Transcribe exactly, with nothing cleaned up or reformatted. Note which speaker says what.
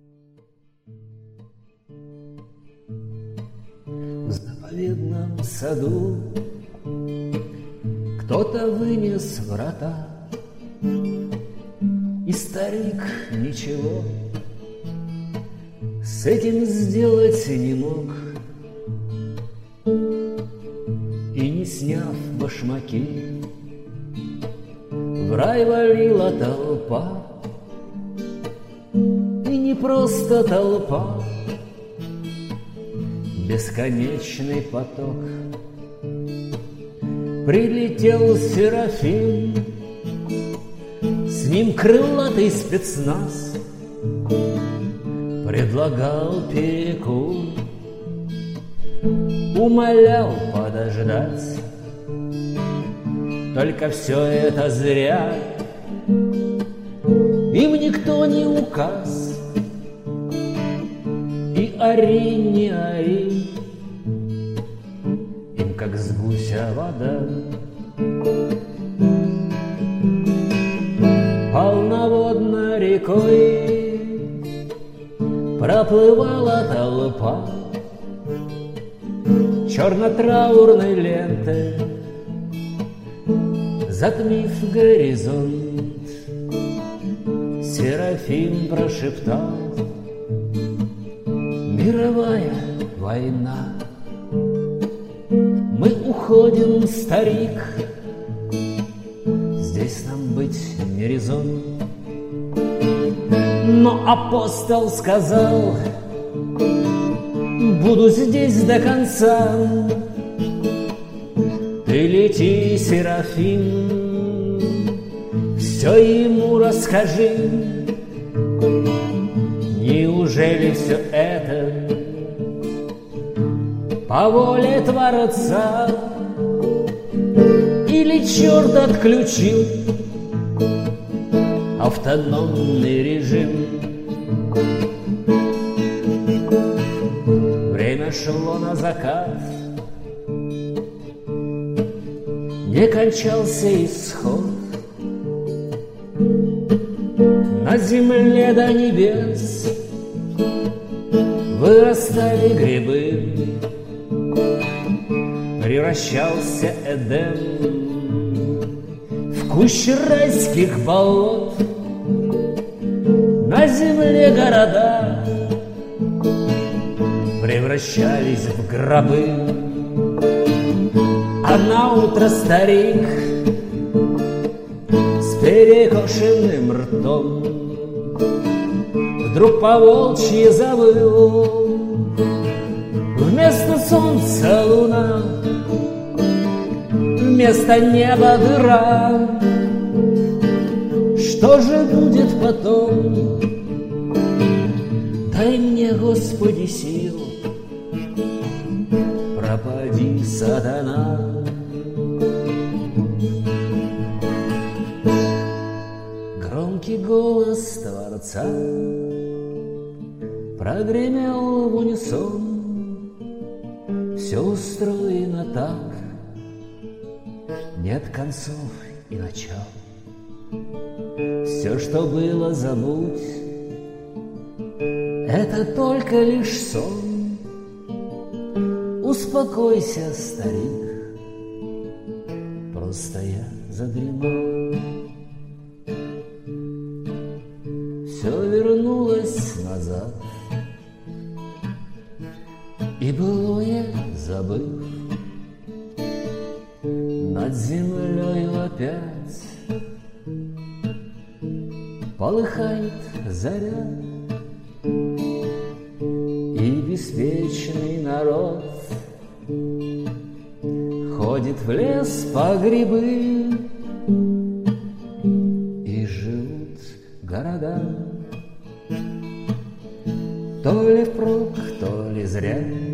Speaker 1: В заповедном саду кто-то вынес врата, и старик ничего с этим сделать не мог. И не сняв башмаки, в рай валила толпа. И не просто толпа, бесконечный поток. Прилетел Серафим, с ним крылатый спецназ, предлагал перекур, умолял подождать. Только все это зря, им никто не указ. И ори, не ори, им как с гуся вода. Полноводной рекой проплывала толпа, черно-траурной лентой затмив горизонт. Серафим прошептал: мировая война. Мы уходим, старик, здесь нам быть не резон. Но апостол сказал: буду здесь до конца. Ты лети, Серафим, все ему расскажи. Неужели все это по воле Творца? Или черт отключил автономный режим? Время шло на закат, не кончался исход. На земле до небес вырастали грибы, превращался Эдем в кущу райских болот. На земле города превращались в гробы. А наутро старик с перекошенным ртом вдруг по-волчьи завыл. Вместо солнца луна, вместо неба дыра. Что же будет потом? Дай мне, Господи, сил, пропади, сатана. Громкий голос Творца прогремел в унисон. Все устроено так, нет концов и начал. Все, что было, забудь, это только лишь сон. Успокойся, старик, просто я задремал. Все вернулось назад, и былое забыв, над землей опять полыхает заря. И беспечный народ ходит в лес по грибы, и живут города то ли впрок, то ли зря.